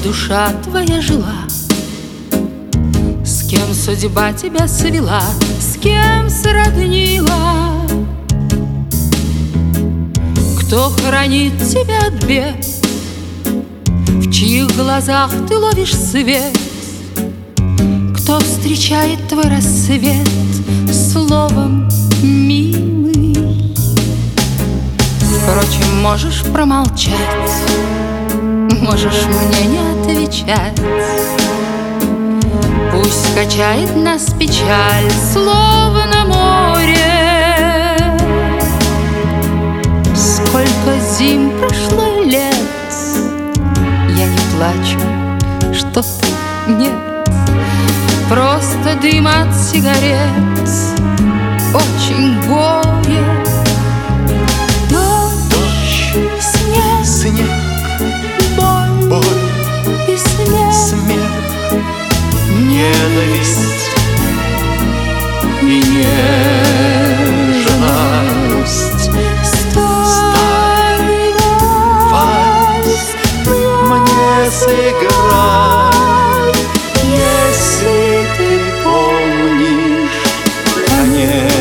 душа твоя жила, с кем судьба тебя свела, с кем сроднила, кто хранит тебя от бед, в чьих глазах ты ловишь свет, кто встречает твой рассвет словом милый. Впрочем, можешь промолчать, можешь мне не отвечать. Пусть качает нас печаль, словно море. Сколько зим прошло и лет, я не плачу, что ты нет. Просто дым от сигарет, очень горе. Дождь, снег, боль и смех, ненависть и нежность. Старый вальс мне сыграй, если ты помнишь, конечно.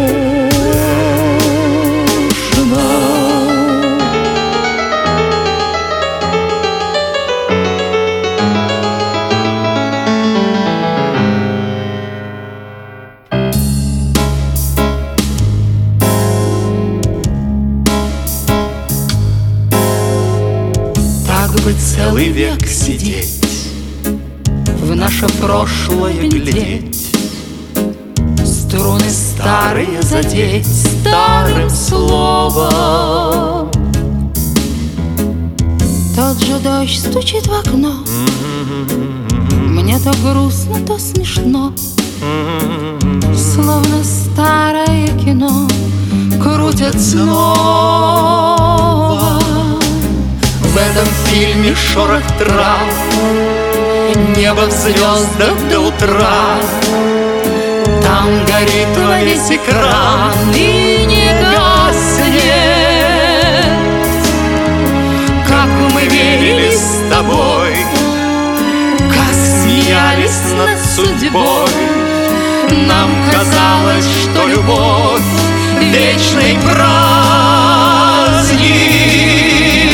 Так бы целый век сидеть, в наше прошлое глядеть, струны старые задеть старым словом. Тот же дождь стучит в окно, мне то грустно, то смешно, словно старое кино крутят снова. В этом фильме шорох трав, небо в звездах до утра. Там горит во весь экран и не гаснет. Как мы верили с тобой, как смеялись над судьбой. Нам казалось, что любовь — вечный праздник.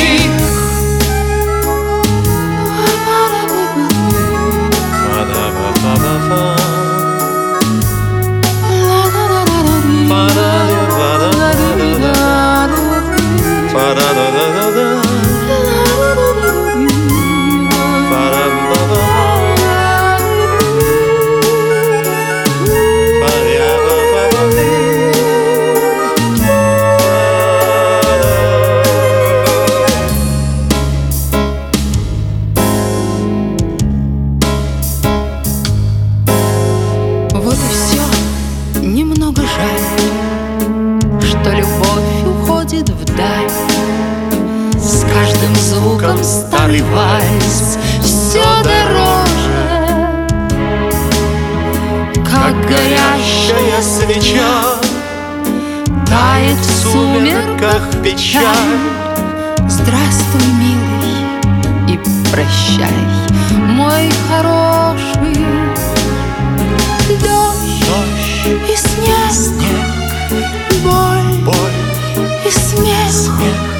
Вот и все, немного жаль, что любовь уходит вдаль. С каждым звуком старый вальс все дороже, как горящая свеча тает в в сумерках печаль. Здравствуй, милый, и прощай, мой хороший. Дождь и снег, боль и смех.